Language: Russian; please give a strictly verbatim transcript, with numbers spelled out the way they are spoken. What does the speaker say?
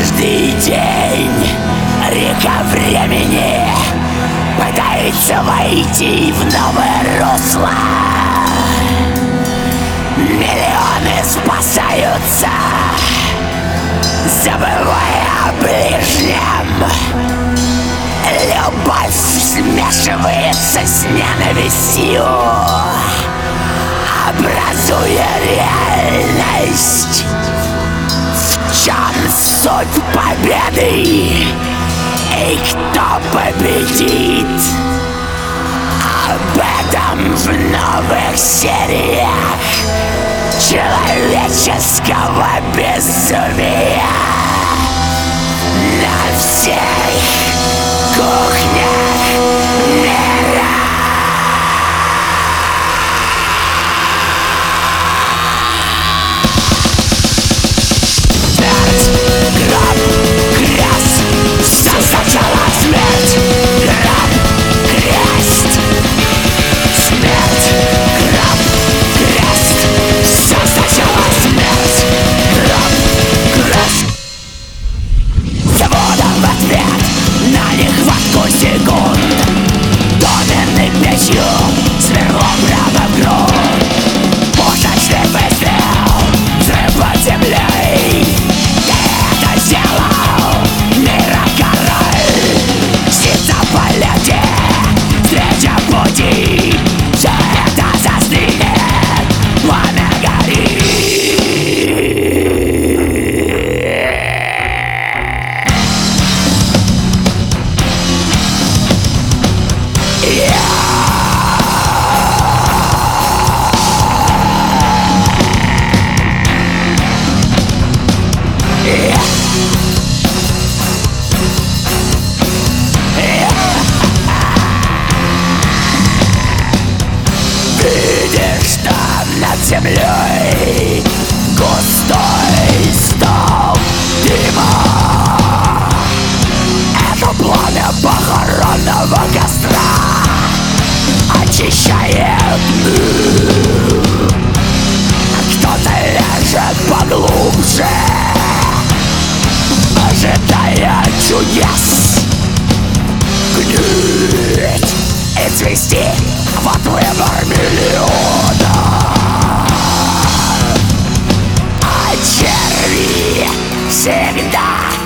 Каждый день река времени пытается войти в новое русло. Миллионы спасаются, забывая о ближнем. Любовь смешивается с ненавистью, образуя реальность. В чем суть победы и кто победит? Об этом в новых сериях человеческого безумия на всех кухнях мира. Смерть, гроб, крест. Все сначала смерть, гроб, крест. Смерть, гроб, крест. Все сначала смерть, гроб, крест. Заводом в ответ на нехватку секунд, доменной печью сверлом прямо в грудь. Пушечный выстрел, взрыв под землей. Ты это сделал, мира король. Птица в полете, встреча пути. Все это застынет, пламя горит. Видишь, там над землей густой столб дыма. Это пламя похоронного костра очищает мир. Кто-то ляжет поглубже, ожидая чудес. Гнить и цвести — вот выбор миллиона. А черви всегда